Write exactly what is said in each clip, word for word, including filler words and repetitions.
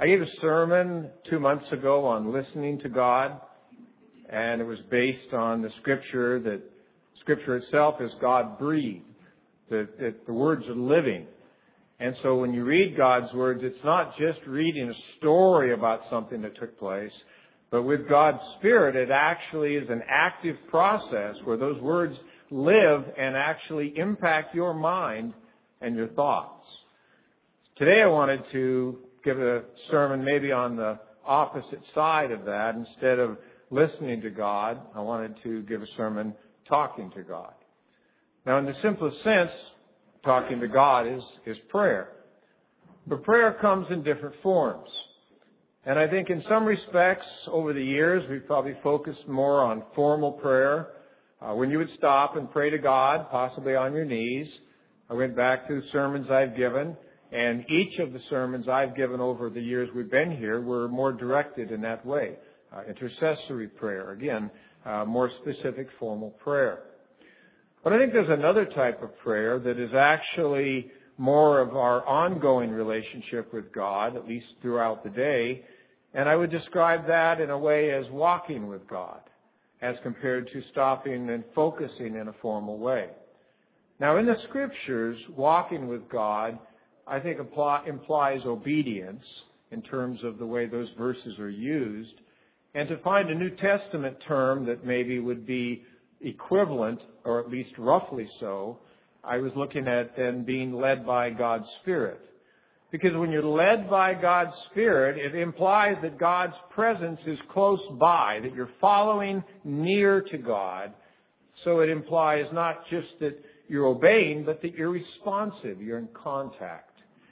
I gave a sermon two months ago on listening to God, and it was based on the scripture that scripture itself is God-breathed, that, that the words are living. And so when you read God's words, it's not just reading a story about something that took place, but with God's Spirit, it actually is an active process where those words live and actually impact your mind and your thoughts. Today I wanted to give a sermon maybe on the opposite side of that. Instead of listening to God, I wanted to give a sermon talking to God. Now, in the simplest sense, talking to God is, is prayer. But prayer comes in different forms. And I think in some respects, over the years, we've probably focused more on formal prayer, uh, when you would stop and pray to God, possibly on your knees. I went back through sermons I've given, and each of the sermons I've given over the years we've been here were more directed in that way. Uh, intercessory prayer, again, uh, more specific formal prayer. But I think there's another type of prayer that is actually more of our ongoing relationship with God, at least throughout the day. And I would describe that in a way as walking with God, as compared to stopping and focusing in a formal way. Now, in the Scriptures, walking with God, I think apply, implies obedience in terms of the way those verses are used. And to find a New Testament term that maybe would be equivalent, or at least roughly so, I was looking at then being led by God's Spirit. Because when you're led by God's Spirit, it implies that God's presence is close by, that you're following near to God. So it implies not just that you're obeying, but that you're responsive, you're in contact.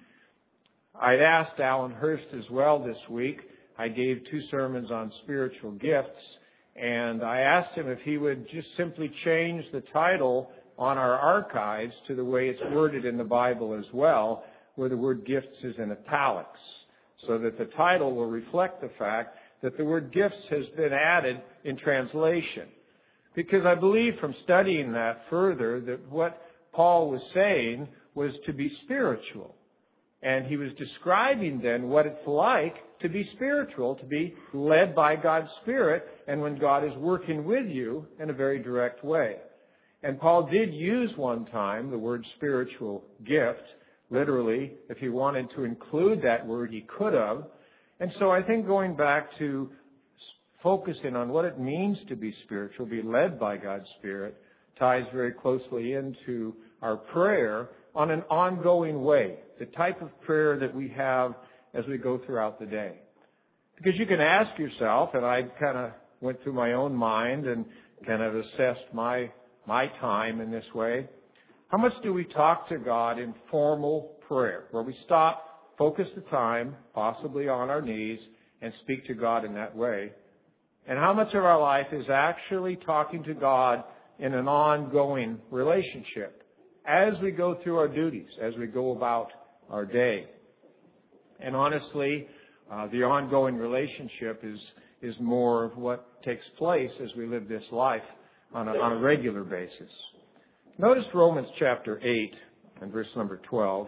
I'd asked Alan Hurst as well this week. I gave two sermons on spiritual gifts, and I asked him if he would just simply change the title on our archives to the way it's worded in the Bible as well, where the word gifts is in italics, so that the title will reflect the fact that the word gifts has been added in translation. Because I believe from studying that further that what Paul was saying was to be spiritual. And he was describing then what it's like to be spiritual, to be led by God's Spirit, and when God is working with you in a very direct way. And Paul did use one time the word spiritual gift. Literally, if he wanted to include that word, he could have. And so I think going back to focusing on what it means to be spiritual, be led by God's Spirit, ties very closely into our prayer on an ongoing way, the type of prayer that we have as we go throughout the day. Because you can ask yourself, and I kind of went through my own mind and kind of assessed my my time in this way, how much do we talk to God in formal prayer, where we stop, focus the time, possibly on our knees, and speak to God in that way? And how much of our life is actually talking to God in an ongoing relationship as we go through our duties, as we go about our day? And honestly, uh, the ongoing relationship is is more of what takes place as we live this life on a, on a regular basis. Notice Romans chapter eight and verse number twelve.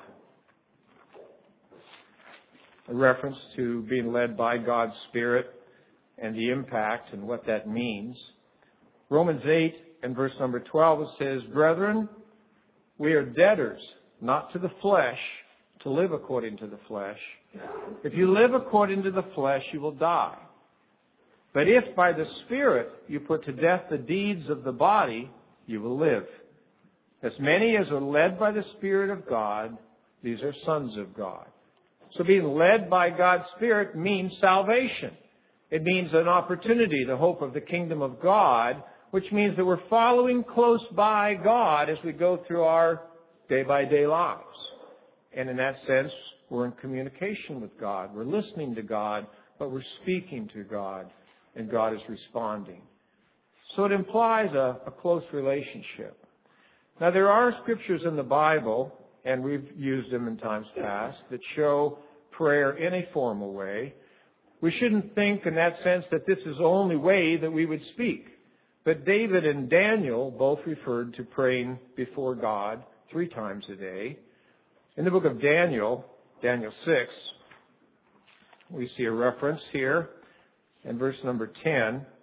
A reference to being led by God's Spirit and the impact and what that means. Romans eight and verse number twelve, it says, "Brethren, we are debtors, not to the flesh, to live according to the flesh. If you live according to the flesh, you will die. But if by the Spirit you put to death the deeds of the body, you will live. As many as are led by the Spirit of God, these are sons of God." So being led by God's Spirit means salvation. It means an opportunity, the hope of the kingdom of God, which means that we're following close by God as we go through our day-by-day lives. And in that sense, we're in communication with God. We're listening to God, but we're speaking to God, and God is responding. So it implies a, a close relationship. Now, there are scriptures in the Bible, and we've used them in times past, that show prayer in a formal way. We shouldn't think in that sense that this is the only way that we would speak. But David and Daniel both referred to praying before God three times a day. In the book of Daniel, Daniel six, we see a reference here in verse number ten. It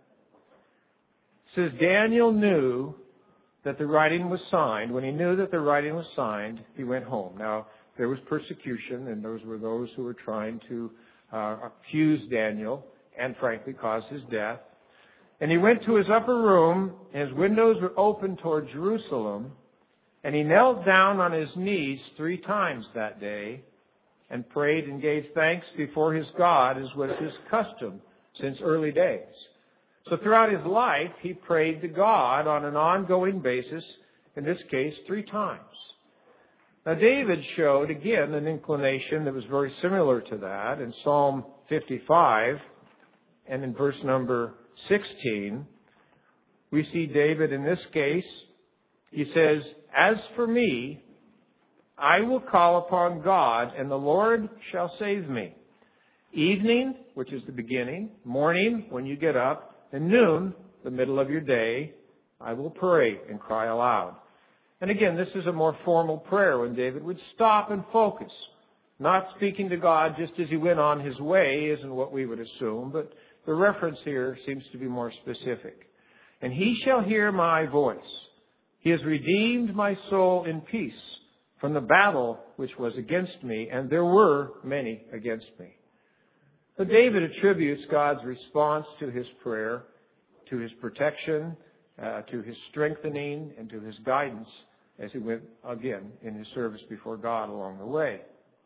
says, Daniel knew that the writing was signed. When he knew that the writing was signed, he went home. Now, there was persecution, and those were those who were trying to uh, accuse Daniel and, frankly, cause his death. And he went to his upper room, and his windows were open toward Jerusalem, and he knelt down on his knees three times that day and prayed and gave thanks before his God, as was his custom since early days. So throughout his life, he prayed to God on an ongoing basis, in this case, three times. Now, David showed, again, an inclination that was very similar to that in Psalm fifty-five, and in verse number sixteen, we see David in this case, he says, As for me, I will call upon God, and the Lord shall save me. Evening, which is the beginning, morning, when you get up, and noon, the middle of your day, I will pray and cry aloud. And again, this is a more formal prayer when David would stop and focus. Not speaking to God just as he went on his way isn't what we would assume, but the reference here seems to be more specific. And he shall hear my voice. He has redeemed my soul in peace from the battle which was against me, and there were many against me. But David attributes God's response to his prayer, to his protection, uh, to his strengthening, and to his guidance as he went, again, in his service before God along the way.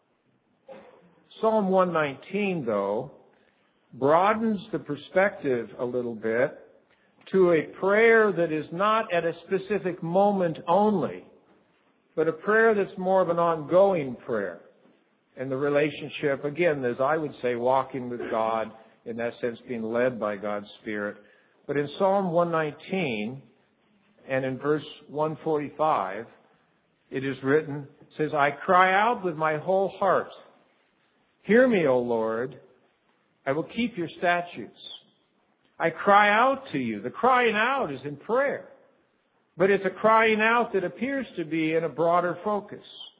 Psalm one nineteen, though, broadens the perspective a little bit to a prayer that is not at a specific moment only, but a prayer that's more of an ongoing prayer. And the relationship, again, as I would say, walking with God, in that sense being led by God's Spirit. But in Psalm one nineteen and in verse one forty-five, it is written, it says, I cry out with my whole heart. Hear me, O Lord. I will keep your statutes. I cry out to you. The crying out is in prayer. But it's a crying out that appears to be in a broader focus.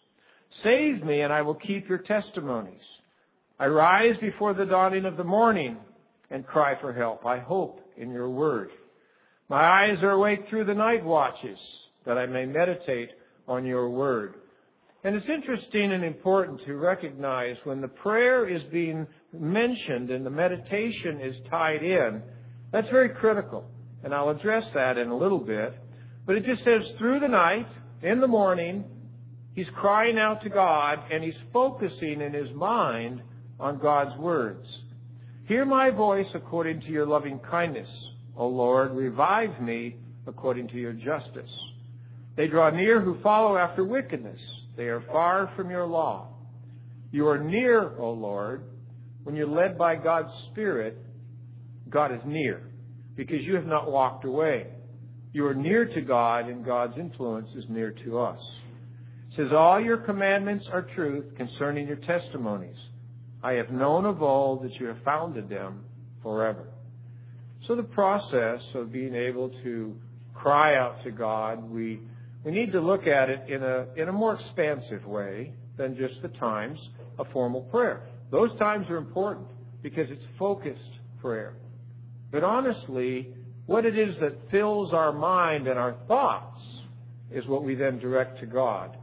Save me, and I will keep your testimonies. I rise before the dawning of the morning and cry for help. I hope in your word. My eyes are awake through the night watches, that I may meditate on your word. And it's interesting and important to recognize when the prayer is being mentioned and the meditation is tied in, that's very critical. And I'll address that in a little bit. But it just says through the night, in the morning, he's crying out to God, and he's focusing in his mind on God's words. Hear my voice according to your loving kindness. O Lord, revive me according to your justice. They draw near who follow after wickedness. They are far from your law. You are near, O Lord. When you're led by God's Spirit, God is near, because you have not walked away. You are near to God, and God's influence is near to us. It says, all your commandments are truth concerning your testimonies. I have known of old that you have founded them forever. So the process of being able to cry out to God, we we need to look at it in a in a more expansive way than just the times of formal prayer. Those times are important because it's focused prayer. But honestly, what it is that fills our mind and our thoughts is what we then direct to God.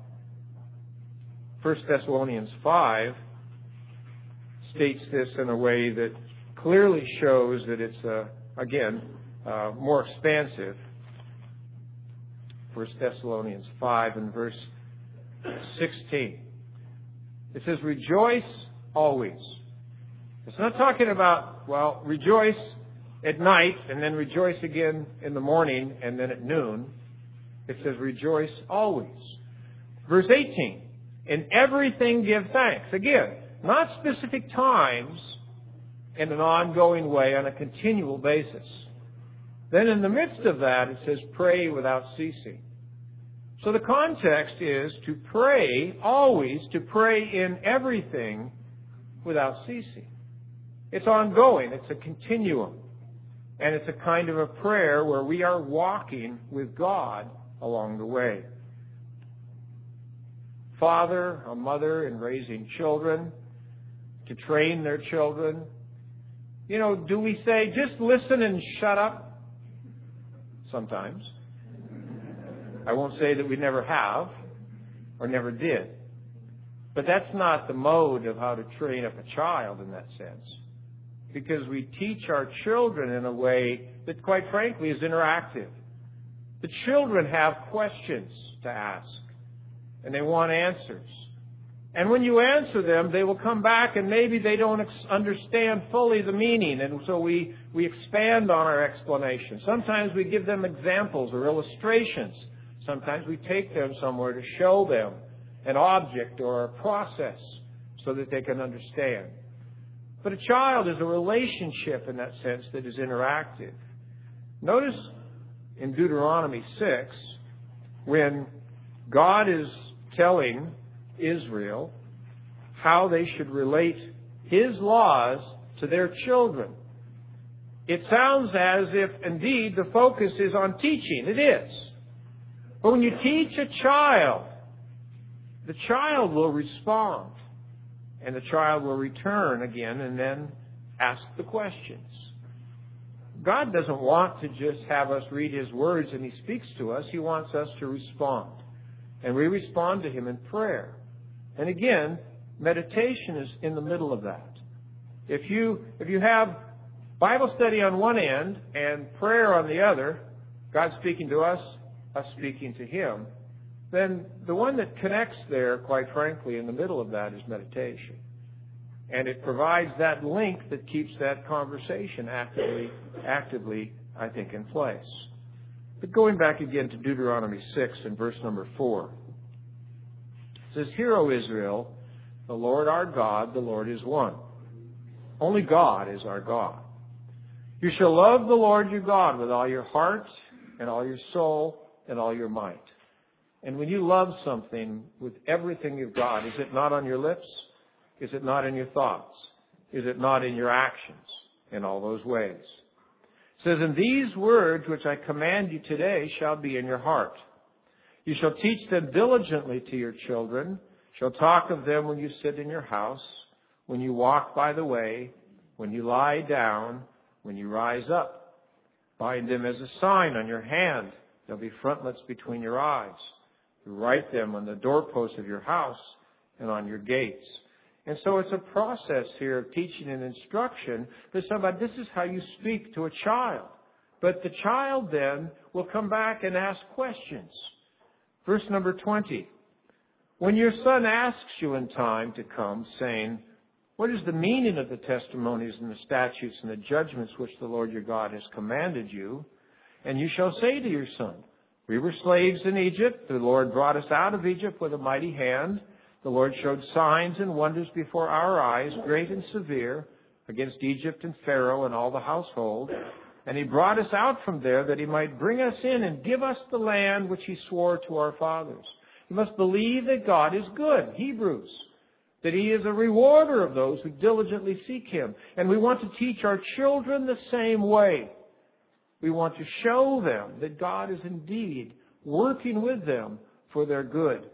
First Thessalonians five states this in a way that clearly shows that it's, uh, again, uh, more expansive. First Thessalonians five and verse sixteen. It says, rejoice always. It's not talking about, well, rejoice at night and then rejoice again in the morning and then at noon. It says, rejoice always. Verse eighteen. In everything give thanks. Again, not specific times, in an ongoing way on a continual basis. Then in the midst of that, it says, pray without ceasing. So the context is to pray always, to pray in everything without ceasing. It's ongoing. It's a continuum. And it's a kind of a prayer where we are walking with God along the way. Father, a mother in raising children, to train their children? You know, do we say, just listen and shut up? Sometimes. I won't say that we never have or never did. But that's not the mode of how to train up a child in that sense. Because we teach our children in a way that, quite frankly, is interactive. The children have questions to ask, and they want answers. And when you answer them, they will come back, and maybe they don't ex- understand fully the meaning, and so we, we expand on our explanation. Sometimes we give them examples or illustrations. Sometimes we take them somewhere to show them an object or a process so that they can understand. But a child is a relationship in that sense that is interactive. Notice in Deuteronomy six, when God is telling Israel how they should relate His laws to their children, it sounds as if indeed the focus is on teaching. It is. But when you teach a child, the child will respond. And the child will return again and then ask the questions. God doesn't want to just have us read His words and He speaks to us. He wants us to respond. And we respond to Him in prayer. And again, meditation is in the middle of that. If you, if you have Bible study on one end and prayer on the other, God speaking to us, us speaking to Him, then the one that connects there, quite frankly, in the middle of that is meditation. And it provides that link that keeps that conversation actively, actively, I think, in place. But going back again to Deuteronomy six and verse number four. It says, "Hear, O Israel, the Lord our God, the Lord is one. Only God is our God. You shall love the Lord your God with all your heart and all your soul and all your might." And when you love something with everything you've got, is it not on your lips? Is it not in your thoughts? Is it not in your actions? In all those ways. It says, "And these words which I command you today shall be in your heart. You shall teach them diligently to your children, shall talk of them when you sit in your house, when you walk by the way, when you lie down, when you rise up. Bind them as a sign on your hand. They'll be frontlets between your eyes. You write them on the doorposts of your house and on your gates." And so it's a process here of teaching and instruction. There's somebody, this is how you speak to a child. But the child then will come back and ask questions. Verse number twenty. "When your son asks you in time to come, saying, 'What is the meaning of the testimonies and the statutes and the judgments which the Lord your God has commanded you?' And you shall say to your son, 'We were slaves in Egypt. The Lord brought us out of Egypt with a mighty hand. The Lord showed signs and wonders before our eyes, great and severe, against Egypt and Pharaoh and all the household. And He brought us out from there that He might bring us in and give us the land which He swore to our fathers.'" You must believe that God is good, Hebrews, that He is a rewarder of those who diligently seek Him. And we want to teach our children the same way. We want to show them that God is indeed working with them for their good.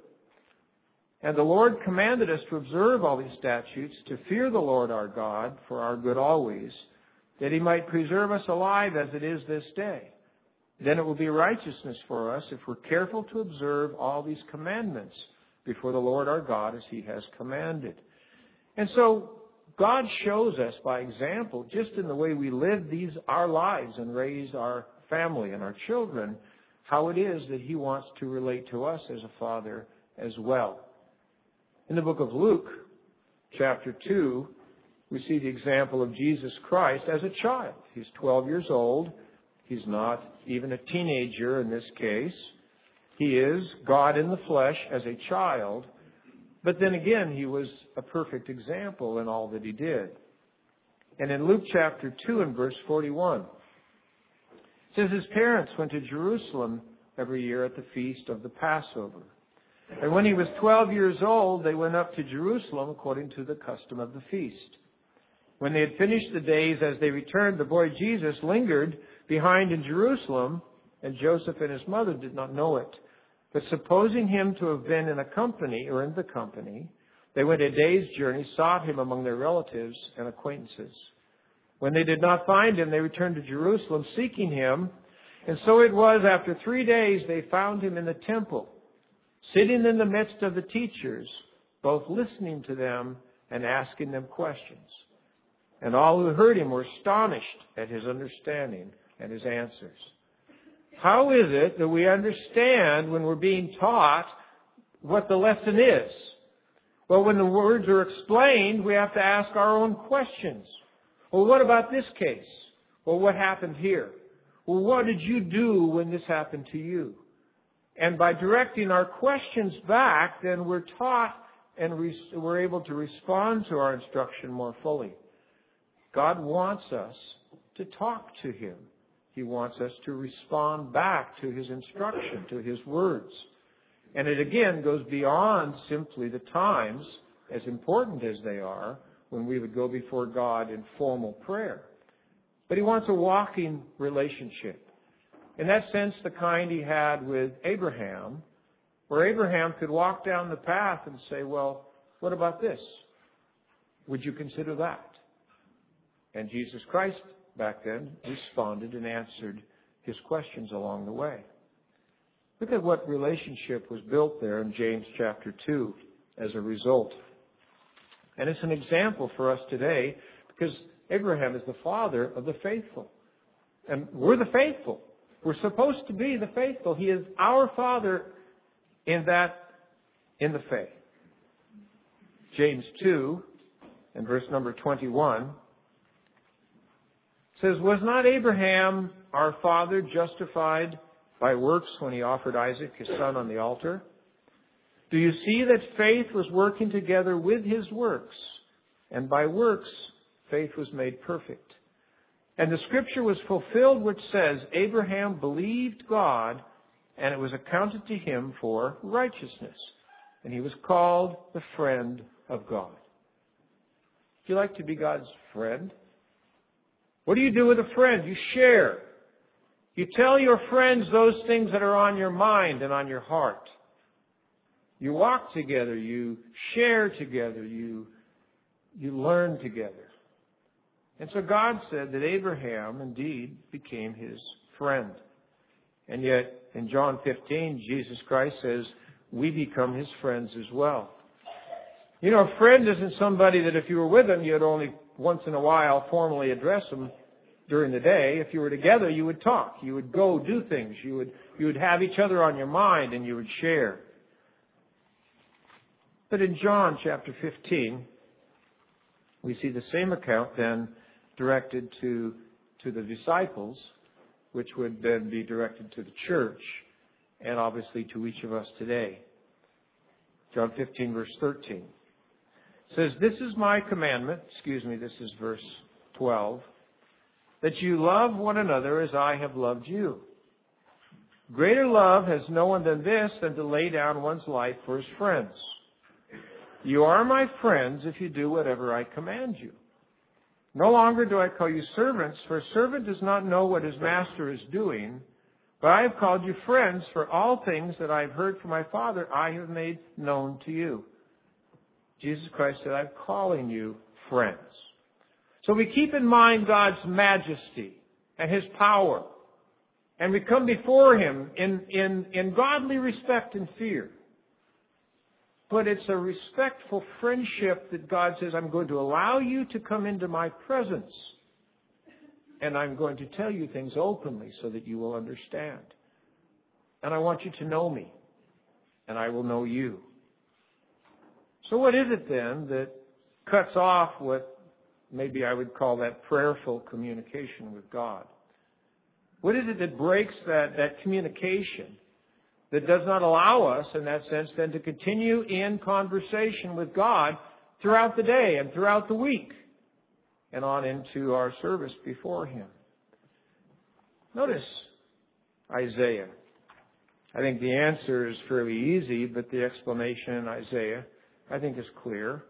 And the Lord commanded us to observe all these statutes, to fear the Lord our God for our good always, that He might preserve us alive as it is this day. Then it will be righteousness for us if we're careful to observe all these commandments before the Lord our God as He has commanded. And so God shows us by example, just in the way we live these our lives and raise our family and our children, how it is that He wants to relate to us as a father as well. In the book of Luke, chapter two, we see the example of Jesus Christ as a child. He's twelve years old. He's not even a teenager in this case. He is God in the flesh as a child. But then again, He was a perfect example in all that He did. And in Luke chapter two and verse forty-one, it says His parents went to Jerusalem every year at the feast of the Passover. And when He was twelve years old, they went up to Jerusalem according to the custom of the feast. When they had finished the days as they returned, the boy Jesus lingered behind in Jerusalem, and Joseph and his mother did not know it. But supposing Him to have been in a company, or in the company, They went a day's journey, sought him among their relatives and acquaintances. When they did not find him, they returned to Jerusalem, seeking him. And so it was, after three days, they found him in the temple, sitting in the midst of the teachers, both listening to them and asking them questions. And all who heard him were astonished at his understanding and his answers. How is it that we understand when we're being taught what the lesson is? Well, when the words are explained, we have to ask our own questions. Well, what about this case? Well, what happened here? Well, what did you do when this happened to you? And by directing our questions back, then we're taught and we're able to respond to our instruction more fully. God wants us to talk to him. He wants us to respond back to his instruction, to his words. And it again goes beyond simply the times, as important as they are, when we would go before God in formal prayer. But he wants a walking relationship. In that sense, the kind he had with Abraham, where Abraham could walk down the path and say, well, what about this? Would you consider that? And Jesus Christ back then responded and answered his questions along the way. Look at what relationship was built there in James chapter two as a result. And it's an example for us today because Abraham is the father of the faithful. And we're the faithful. We're supposed to be the faithful. He is our father in that, in the faith. James two and verse number twenty-one says, was not Abraham our father justified by works when he offered Isaac his son on the altar? Do you see that faith was working together with his works? And by works, faith was made perfect. And the scripture was fulfilled which says, Abraham believed God, and it was accounted to him for righteousness. And he was called the friend of God. Do you like to be God's friend? What do you do with a friend? You share. You tell your friends those things that are on your mind and on your heart. You walk together. You share together. You, you learn together. And so God said that Abraham indeed became his friend. And yet in John fifteen, Jesus Christ says we become his friends as well. You know, a friend isn't somebody that if you were with them, you'd only once in a while formally address them during the day. If you were together, you would talk. You would go do things. You would, you would have each other on your mind and you would share. But in John chapter fifteen, we see the same account then directed to, to the disciples, which would then be directed to the church and obviously to each of us today. John fifteen verse thirteen says, this is my commandment, excuse me, this is verse twelve, that you love one another as I have loved you. Greater love has no one than this, than to lay down one's life for his friends. You are my friends if you do whatever I command you. No longer do I call you servants, for a servant does not know what his master is doing, but I have called you friends, for all things that I have heard from my Father I have made known to you. Jesus Christ said, I'm calling you friends. So we keep in mind God's majesty and his power. And we come before him in, in, in godly respect and fear. But it's a respectful friendship that God says, I'm going to allow you to come into my presence. And I'm going to tell you things openly so that you will understand. And I want you to know me. And I will know you. So what is it then that cuts off what maybe I would call that prayerful communication with God? What is it that breaks that, that communication, that does not allow us, in that sense, then to continue in conversation with God throughout the day and throughout the week and on into our service before him? Notice Isaiah. I think the answer is fairly easy, but the explanation in Isaiah, I think, is clear.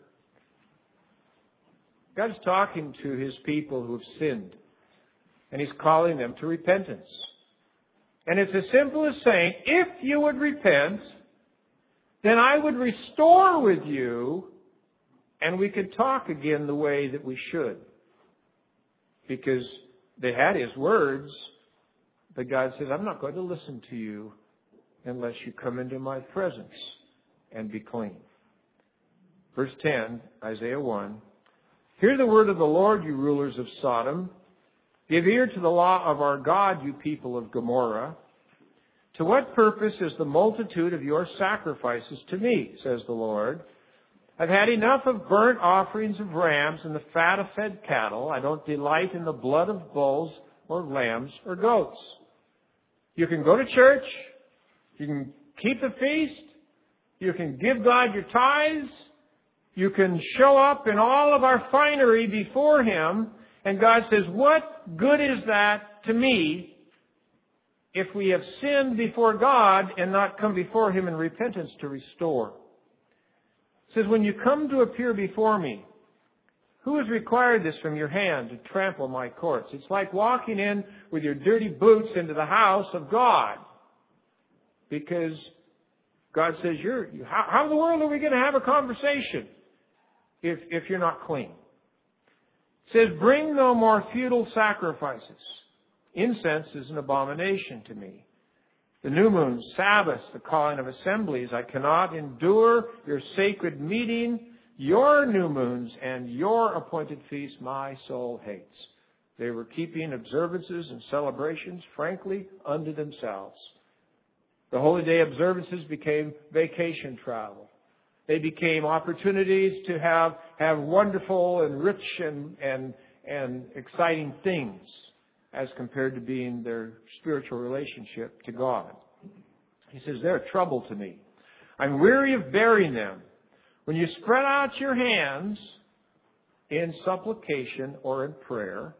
God is talking to his people who have sinned, and he's calling them to repentance. And it's as simple as saying, if you would repent, then I would restore with you and we could talk again the way that we should. Because they had His words, but God says, I'm not going to listen to you unless you come into my presence and be clean. Verse ten, Isaiah one. Hear the word of the Lord, you rulers of Sodom. Give ear to the law of our God, you people of Gomorrah. To what purpose is the multitude of your sacrifices to me, says the Lord? I've had enough of burnt offerings of rams and the fat of fed cattle. I don't delight in the blood of bulls or lambs or goats. You can go to church. You can keep the feast. You can give God your tithes. You can show up in all of our finery before Him. And God says, what good is that to me if we have sinned before God and not come before Him in repentance to restore? It says, when you come to appear before me, who has required this from your hand to trample my courts? It's like walking in with your dirty boots into the house of God. Because God says, you're, how, how in the world are we going to have a conversation if, if you're not clean? It says, bring no more futile sacrifices. Incense is an abomination to me. The new moon, Sabbaths, the calling of assemblies. I cannot endure your sacred meeting. Your new moons and your appointed feasts my soul hates. They were keeping observances and celebrations, frankly, unto themselves. The holy day observances became vacation travel. They became opportunities to have, have wonderful and rich and, and, and exciting things as compared to being their spiritual relationship to God. He says, they're a trouble to me. I'm weary of bearing them. When you spread out your hands in supplication or in prayer,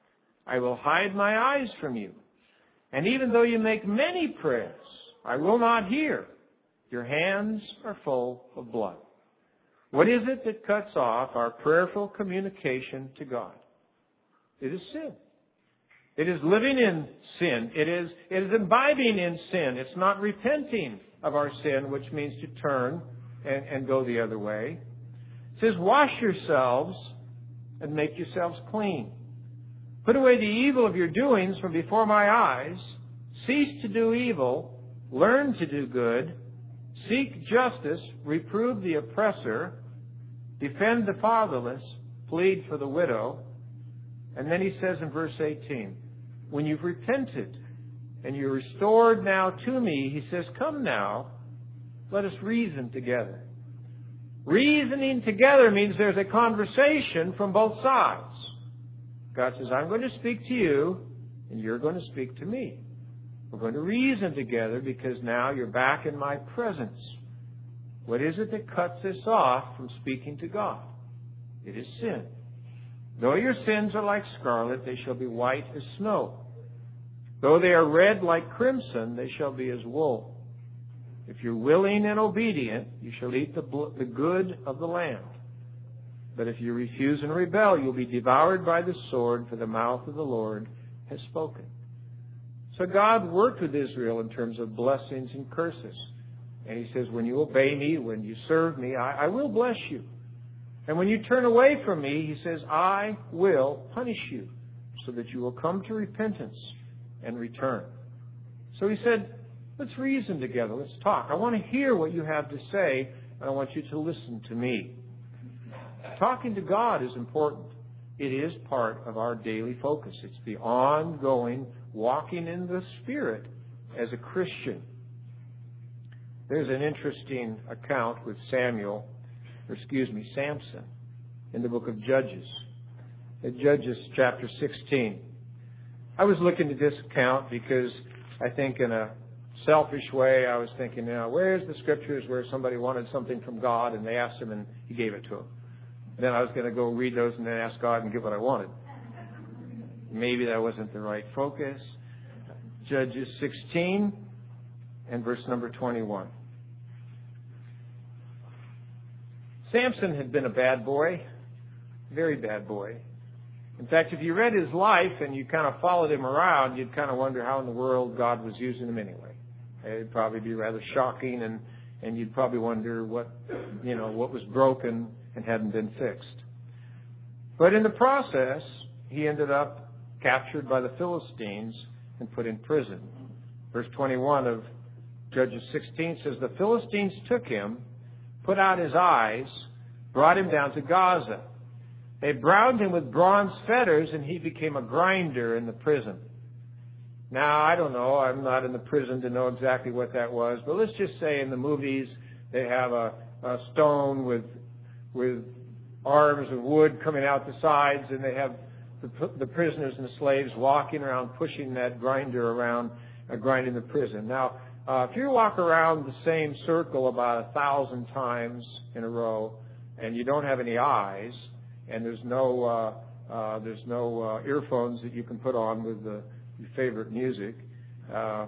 I will hide my eyes from you. And even though you make many prayers, I will not hear. Your hands are full of blood. What is it that cuts off our prayerful communication to God? It is sin. It is living in sin. It is, it is imbibing in sin. It's not repenting of our sin, which means to turn and, and go the other way. It says, wash yourselves and make yourselves clean. Put away the evil of your doings from before my eyes. Cease to do evil. Learn to do good. Seek justice. Reprove the oppressor. Defend the fatherless. Plead for the widow. And then he says in verse eighteen, when you've repented and you're restored now to me, he says, come now, let us reason together. Reasoning together means there's a conversation from both sides. God says, I'm going to speak to you and you're going to speak to me. We're going to reason together because now you're back in my presence. What is it that cuts us off from speaking to God? It is sin. Though your sins are like scarlet, they shall be white as snow. Though they are red like crimson, they shall be as wool. If you're willing and obedient, you shall eat the, bl- the good of the land. But if you refuse and rebel, you'll be devoured by the sword, for the mouth of the Lord has spoken. So God worked with Israel in terms of blessings and curses. And He says, when you obey me, when you serve me, I, I will bless you. And when you turn away from me, He says, I will punish you so that you will come to repentance and return. So He said, let's reason together. Let's talk. I want to hear what you have to say, and I want you to listen to me. Talking to God is important. It is part of our daily focus. It's the ongoing walking in the Spirit as a Christian. There's an interesting account with Samuel, or excuse me, Samson, in the book of Judges. In Judges chapter sixteen. I was looking at this account because I think in a selfish way, I was thinking, you know, where's the scriptures where somebody wanted something from God and they asked Him and He gave it to them? And then I was going to go read those and then ask God and get what I wanted. Maybe that wasn't the right focus. Judges sixteen and verse number twenty-one. Samson had been a bad boy, very bad boy. In fact, if you read his life and you kind of followed him around, you'd kind of wonder how in the world God was using him anyway. It'd probably be rather shocking, and, and you'd probably wonder what, you know, what was broken and hadn't been fixed. But in the process, he ended up captured by the Philistines and put in prison. Verse twenty-one of Judges sixteen says, the Philistines took him, put out his eyes, brought him down to Gaza. They bound him with bronze fetters, and he became a grinder in the prison. Now, I don't know. I'm not in the prison to know exactly what that was. But let's just say in the movies they have a, a stone with with arms of wood coming out the sides, and they have the, the prisoners and the slaves walking around pushing that grinder around, uh, grinding the prison. Now, uh, if you walk around the same circle about a thousand times in a row, and you don't have any eyes, and there's no uh, uh, there's no uh, earphones that you can put on with the, your favorite music, uh,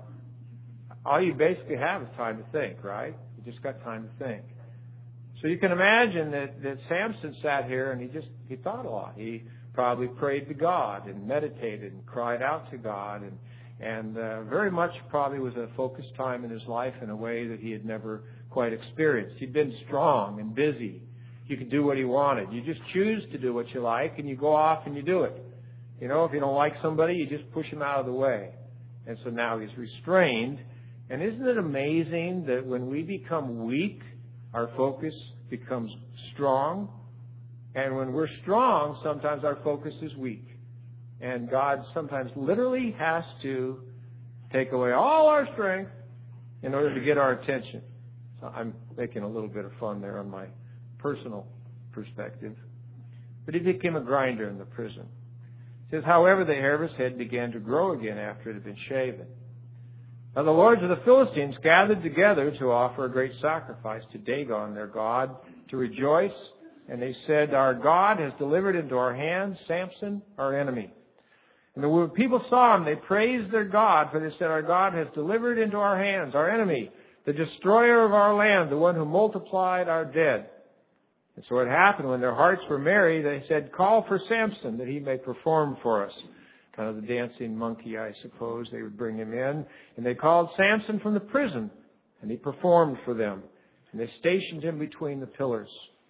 all you basically have is time to think, right? You just got time to think. So you can imagine that, that Samson sat here and he just he thought a lot. He probably prayed to God and meditated and cried out to God, and and uh, very much probably was a focused time in his life in a way that he had never quite experienced. He'd been strong and busy. You could do what he wanted. You just choose to do what you like, and you go off and you do it. You know, if you don't like somebody, you just push him out of the way. And so now he's restrained. And isn't it amazing that when we become weak, our focus becomes strong? And when we're strong, sometimes our focus is weak. And God sometimes literally has to take away all our strength in order to get our attention. So I'm making a little bit of fun there on my personal perspective. But he became a grinder in the prison. It says, however, the hair of his head began to grow again after it had been shaven. Now the lords of the Philistines gathered together to offer a great sacrifice to Dagon, their god, to rejoice. And they said, our God has delivered into our hands Samson, our enemy. And when people saw him, they praised their God, for they said, our God has delivered into our hands our enemy, the destroyer of our land, the one who multiplied our dead. And so it happened when their hearts were merry, they said, call for Samson that he may perform for us. Kind of the dancing monkey, I suppose. They would bring him in. And they called Samson from the prison, and he performed for them. And they stationed him between the pillars.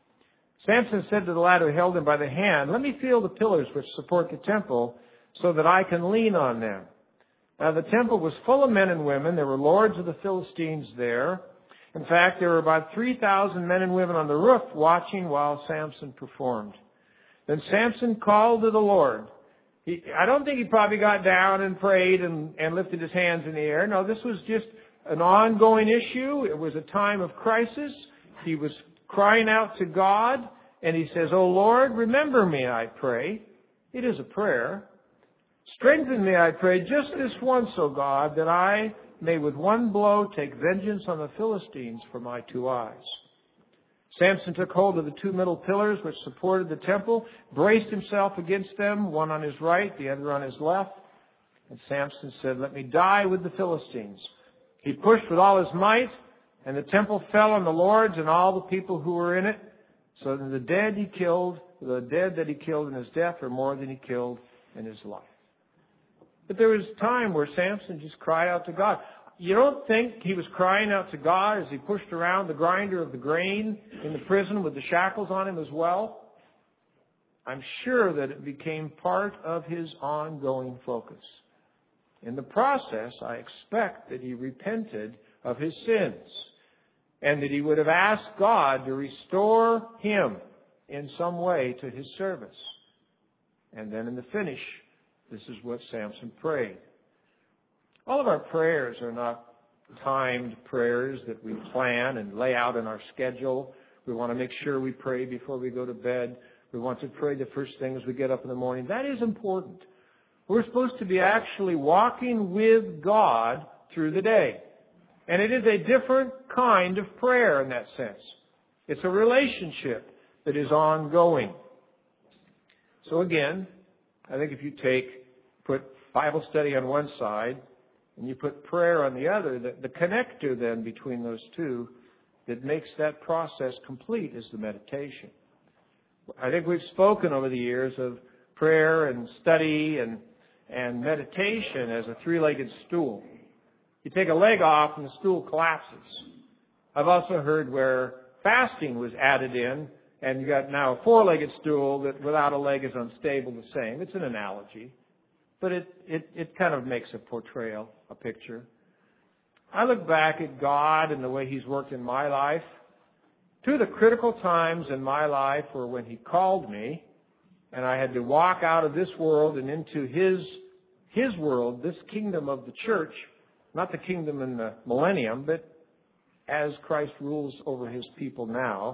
Samson said to the lad who held him by the hand, let me feel the pillars which support the temple so that I can lean on them. Now the temple was full of men and women. There were lords of the Philistines there. In fact, there were about three thousand men and women on the roof watching while Samson performed. Then Samson called to the Lord. He, I don't think he probably got down and prayed and, and lifted his hands in the air. No, this was just an ongoing issue. It was a time of crisis. He was crying out to God, and he says, O Lord, remember me, I pray. It is a prayer. Strengthen me, I pray, just this once, O God, that I may with one blow take vengeance on the Philistines for my two eyes. Samson took hold of the two middle pillars which supported the temple, braced himself against them, one on his right, the other on his left. And Samson said, let me die with the Philistines. He pushed with all his might, and the temple fell on the lords and all the people who were in it. So that the dead he killed, the dead that he killed in his death are more than he killed in his life. But there was a time where Samson just cried out to God. You don't think he was crying out to God as he pushed around the grinder of the grain in the prison with the shackles on him as well? I'm sure that it became part of his ongoing focus. In the process, I expect that he repented of his sins and that he would have asked God to restore him in some way to his service. And then in the finish, this is what Samson prayed. All of our prayers are not timed prayers that we plan and lay out in our schedule. We want to make sure we pray before we go to bed. We want to pray the first thing as we get up in the morning. That is important. We're supposed to be actually walking with God through the day. And it is a different kind of prayer in that sense. It's a relationship that is ongoing. So again, I think if you take, put Bible study on one side, and you put prayer on the other, the, the connector then between those two that makes that process complete is the meditation. I think we've spoken over the years of prayer and study and, and meditation as a three-legged stool. You take a leg off and the stool collapses. I've also heard where fasting was added in and you got now a four-legged stool that without a leg is unstable the same. It's an analogy, but it, it, it kind of makes a portrayal, a picture. I look back at God and the way He's worked in my life. Two of the critical times in my life were when He called me and I had to walk out of this world and into His, His world, this kingdom of the church, not the kingdom in the millennium, but as Christ rules over His people now.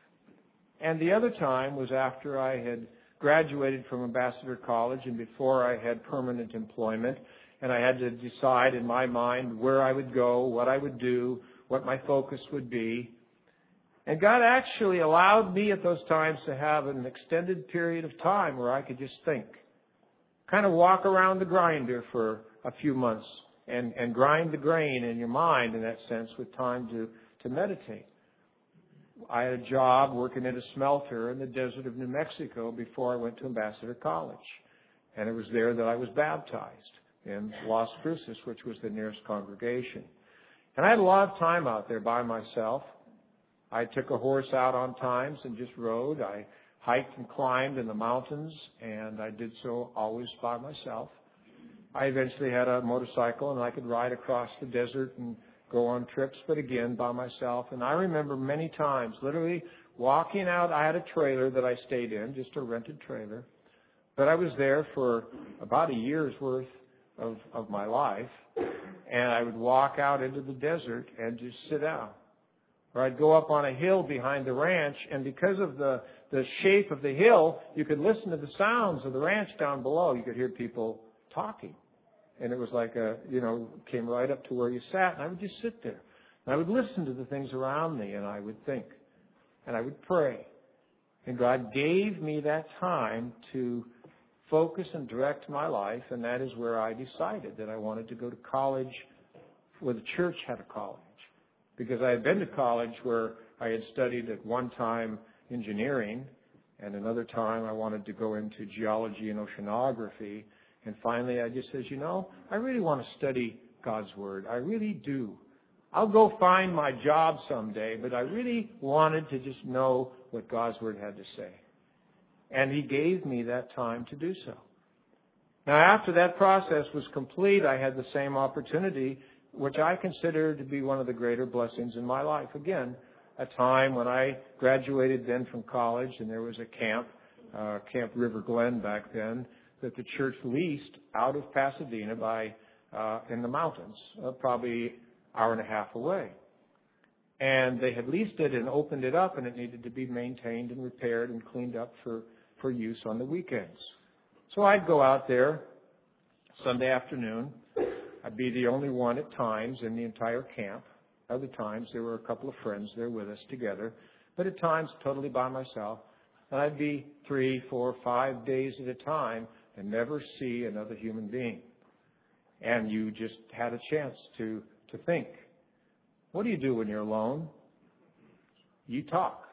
And the other time was after I had graduated from Ambassador College and before I had permanent employment. And I had to decide in my mind where I would go, what I would do, what my focus would be. And God actually allowed me at those times to have an extended period of time where I could just think. Kind of walk around the grinder for a few months and, and grind the grain in your mind in that sense with time to, to meditate. I had a job working at a smelter in the desert of New Mexico before I went to Ambassador College. And it was there that I was baptized in Las Cruces, which was the nearest congregation. And I had a lot of time out there by myself. I took a horse out on times and just rode. I hiked and climbed in the mountains, and I did so always by myself. I eventually had a motorcycle, and I could ride across the desert and go on trips, but again, by myself. And I remember many times literally walking out. I had a trailer that I stayed in, just a rented trailer. But I was there for about a year's worth of, of my life. And I would walk out into the desert and just sit down. Or I'd go up on a hill behind the ranch, and because of the, the shape of the hill, you could listen to the sounds of the ranch down below. You could hear people talking. And it was like a, you know, came right up to where you sat, and I would just sit there. And I would listen to the things around me, and I would think. And I would pray. And God gave me that time to focus and direct my life, and that is where I decided that I wanted to go to college where the church had a college. Because I had been to college where I had studied at one time engineering, and another time I wanted to go into geology and oceanography. And finally I just said, you know, I really want to study God's Word. I really do. I'll go find my job someday, but I really wanted to just know what God's Word had to say. And He gave me that time to do so. Now, after that process was complete, I had the same opportunity, which I consider to be one of the greater blessings in my life. Again, a time when I graduated then from college, and there was a camp, uh, Camp River Glen back then, that the church leased out of Pasadena by uh, in the mountains, uh, probably an hour and a half away. And they had leased it and opened it up, and it needed to be maintained and repaired and cleaned up for, for use on the weekends. So I'd go out there Sunday afternoon. I'd be the only one at times in the entire camp. Other times there were a couple of friends there with us together, but at times totally by myself. And I'd be three, four, five days at a time and never see another human being. And you just had a chance to, to think. What do you do when you're alone? You talk.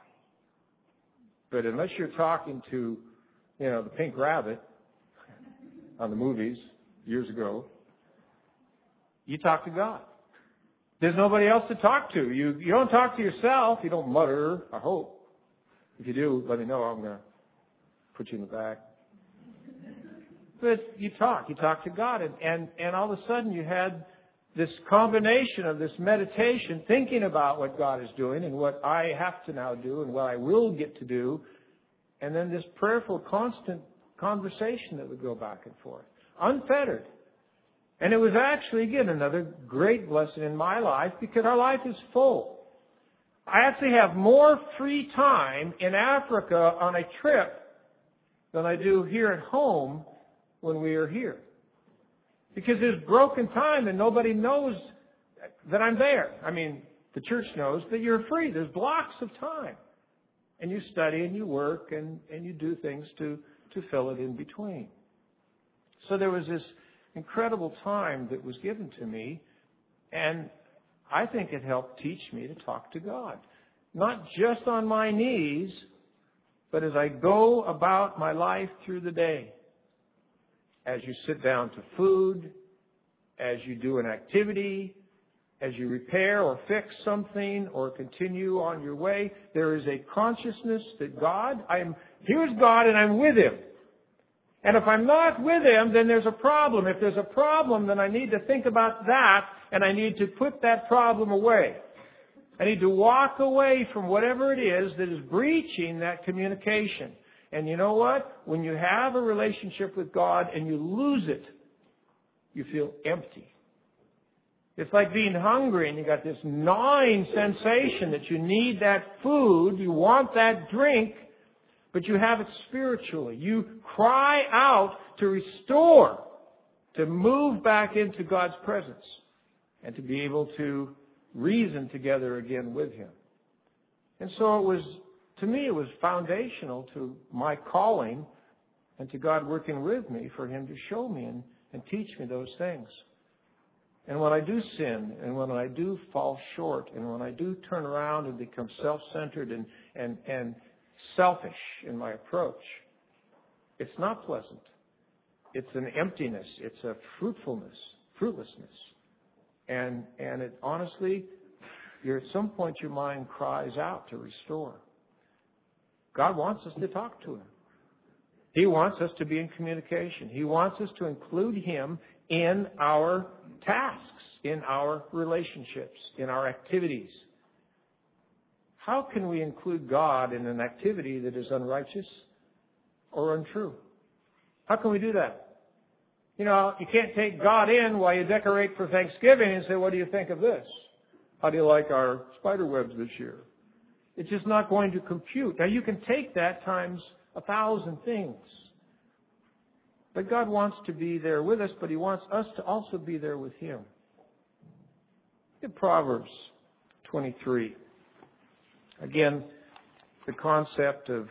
But unless you're talking to, you know, the Pink Rabbit on the movies years ago, you talk to God. There's nobody else to talk to. You you don't talk to yourself. You don't mutter, I hope. If you do, let me know. I'm going to put you in the back. But you talk. You talk to God. And, and, and all of a sudden you had this combination of this meditation, thinking about what God is doing and what I have to now do and what I will get to do. And then this prayerful, constant conversation that would go back and forth. Unfettered. And it was actually, again, another great blessing in my life because our life is full. I actually have more free time in Africa on a trip than I do here at home when we are here. Because there's broken time and nobody knows that I'm there. I mean, the church knows that you're free. There's blocks of time. And you study and you work and, and you do things to, to fill it in between. So there was this incredible time that was given to me, and I think it helped teach me to talk to God. Not just on my knees, but as I go about my life through the day. As you sit down to food, as you do an activity, as you repair or fix something or continue on your way, there is a consciousness that God, I'm, here's God and I'm with Him. And if I'm not with Him, then there's a problem. If there's a problem, then I need to think about that and I need to put that problem away. I need to walk away from whatever it is that is breaching that communication. And you know what? When you have a relationship with God and you lose it, you feel empty. It's like being hungry and you got this gnawing sensation that you need that food, you want that drink, but you have it spiritually. You cry out to restore, to move back into God's presence, and to be able to reason together again with Him. And so it was, to me, it was foundational to my calling and to God working with me for Him to show me and, and teach me those things. And when I do sin, and when I do fall short, and when I do turn around and become self-centered and, and, and selfish in my approach, it's not pleasant. It's an emptiness. It's a fruitfulness, fruitlessness. And, and it honestly, you're at some point your mind cries out to restore. God wants us to talk to Him. He wants us to be in communication. He wants us to include Him in our tasks, in our relationships, in our activities. How can we include God in an activity that is unrighteous or untrue? How can we do that? You know, you can't take God in while you decorate for Thanksgiving and say, what do you think of this? How do you like our spider webs this year? It's just not going to compute. Now, you can take that times a thousand things. But God wants to be there with us, but He wants us to also be there with Him. Look at Proverbs twenty-three. Again, the concept of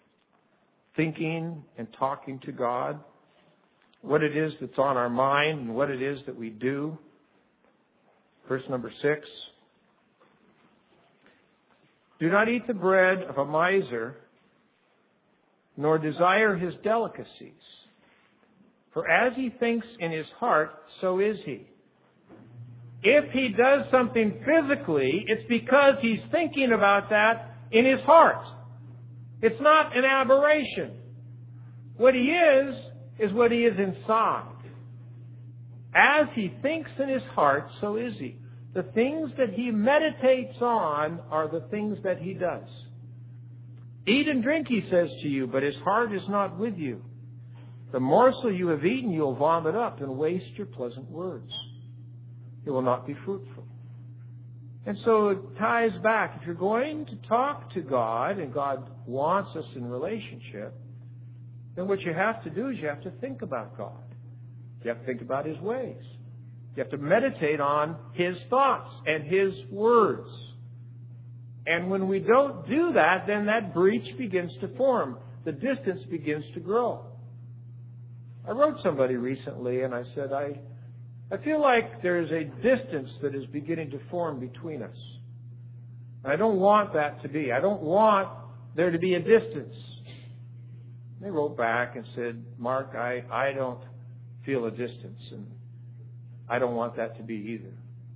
thinking and talking to God, what it is that's on our mind and what it is that we do. Verse number six. Do not eat the bread of a miser, nor desire his delicacies. For as he thinks in his heart, so is he. If he does something physically, it's because he's thinking about that in his heart. It's not an aberration. What he is, is what he is inside. As he thinks in his heart, so is he. The things that he meditates on are the things that he does. Eat and drink, he says to you, but his heart is not with you. The morsel you have eaten, you'll vomit up and waste your pleasant words. It will not be fruitful. And so it ties back. If you're going to talk to God, and God wants us in relationship, then what you have to do is you have to think about God. You have to think about His ways. You have to meditate on His thoughts and His words. And when we don't do that, then that breach begins to form. The distance begins to grow. I wrote somebody recently and I said, I, I feel like there is a distance that is beginning to form between us. I don't want that to be. I don't want there to be a distance. They wrote back and said, Mark, I, I don't feel a distance, and I don't want that to be either.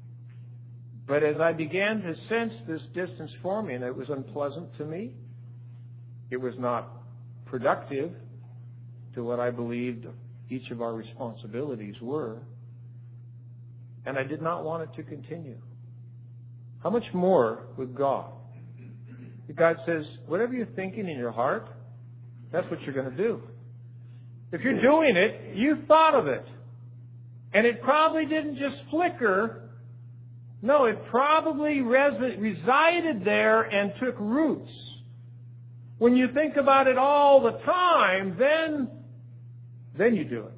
But as I began to sense this distance forming, it was unpleasant to me. It was not productive to what I believed each of our responsibilities were. And I did not want it to continue. How much more with God? God says, whatever you're thinking in your heart, that's what you're going to do. If you're doing it, you thought of it. And it probably didn't just flicker. No, it probably res- resided there and took roots. When you think about it all the time, then, then you do it.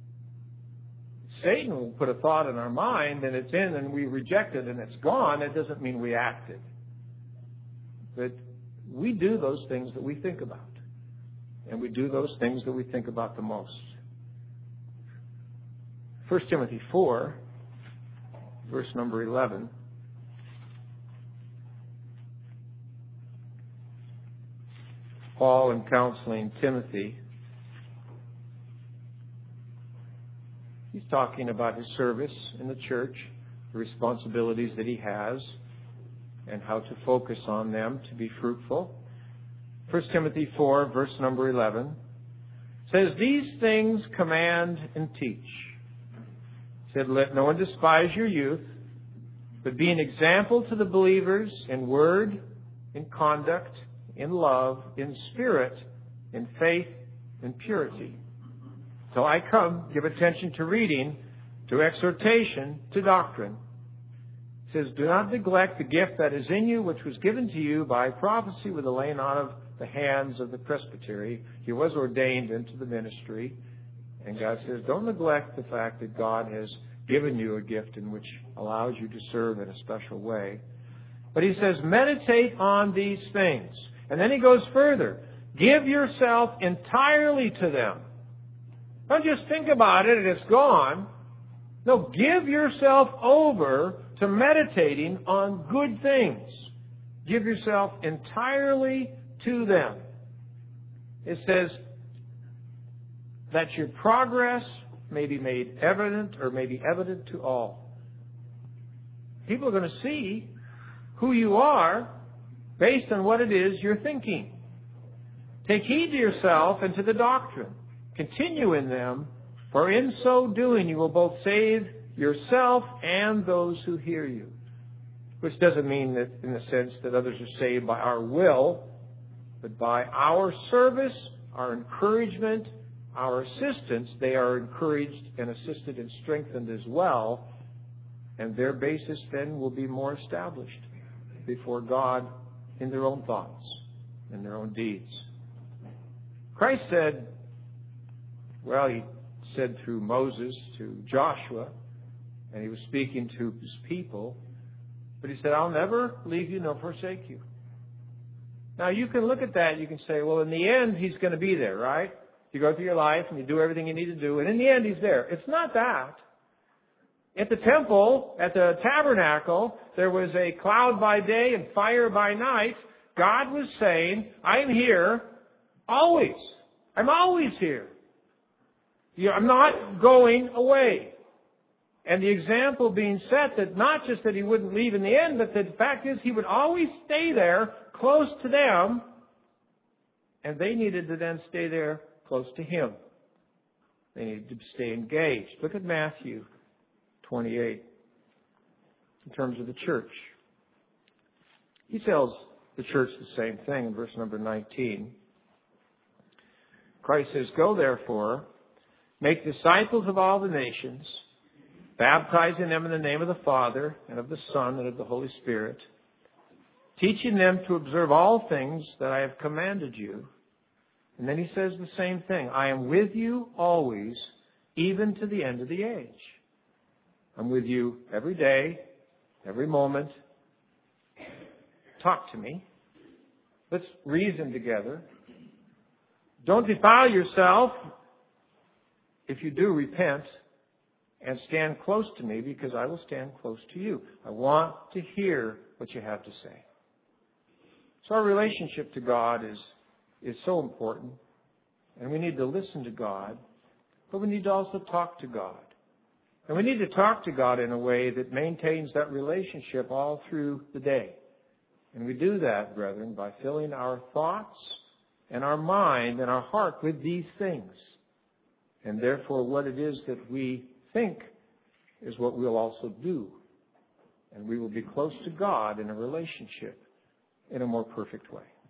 Satan will put a thought in our mind, and it's in, and we reject it, and it's gone. It doesn't mean we acted. But we do those things that we think about. And we do those things that we think about the most. First Timothy four, verse number eleven. Paul, in counseling Timothy, he's talking about his service in the church. the responsibilities that he has and how to focus on them to be fruitful. First Timothy four, verse number eleven, says, "These things command and teach." He said, "Let no one despise your youth, but be an example to the believers in word, in conduct, in love, in spirit, in faith, in purity." So I come, give attention to reading, to exhortation, to doctrine. It says, "Do not neglect the gift that is in you, which was given to you by prophecy with the laying on of the hands of the presbytery." He was ordained into the ministry. And God says, don't neglect the fact that God has given you a gift in which allows you to serve in a special way. But he says, meditate on these things. And then he goes further. Give yourself entirely to them. Don't just think about it and it's gone. No, give yourself over to meditating on good things. Give yourself entirely to them. It says that your progress may be made evident or may be evident to all. People are going to see who you are based on what it is you're thinking. Take heed to yourself and to the doctrine. Continue in them, for in so doing you will both save yourself and those who hear you. Which doesn't mean that in the sense that others are saved by our will, but by our service, our encouragement, our assistance. They are encouraged and assisted and strengthened as well. And their basis then will be more established before God in their own thoughts, in their own deeds. Christ said, well, he said through Moses to Joshua, and he was speaking to his people, but he said, "I'll never leave you nor forsake you." Now, you can look at that, you can say, well, in the end, he's going to be there, right? You go through your life and you do everything you need to do, and in the end, he's there. It's not that. At the temple, at the tabernacle, there was a cloud by day and fire by night. God was saying, I'm here always. I'm always here. I'm not going away. And the example being set that not just that he wouldn't leave in the end, but that the fact is he would always stay there close to them, and they needed to then stay there close to him. They needed to stay engaged. Look at Matthew twenty-eight in terms of the church. He tells the church the same thing in verse number nineteen. Christ says, "Go therefore, make disciples of all the nations, baptizing them in the name of the Father and of the Son and of the Holy Spirit, teaching them to observe all things that I have commanded you." And then he says the same thing. "I am with you always, even to the end of the age." I'm with you every day, every moment. Talk to me. Let's reason together. Don't defile yourself. If you do, repent and stand close to me, because I will stand close to you. I want to hear what you have to say. So our relationship to God is, is so important. And we need to listen to God, but we need to also talk to God. And we need to talk to God in a way that maintains that relationship all through the day. And we do that, brethren, by filling our thoughts and our mind and our heart with these things. And therefore, what it is that we think is what we'll also do. And we will be close to God in a relationship in a more perfect way.